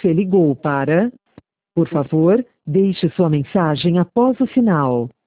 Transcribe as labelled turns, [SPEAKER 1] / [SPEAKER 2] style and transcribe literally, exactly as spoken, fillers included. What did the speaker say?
[SPEAKER 1] Você ligou para... Por favor, deixe sua mensagem após o sinal.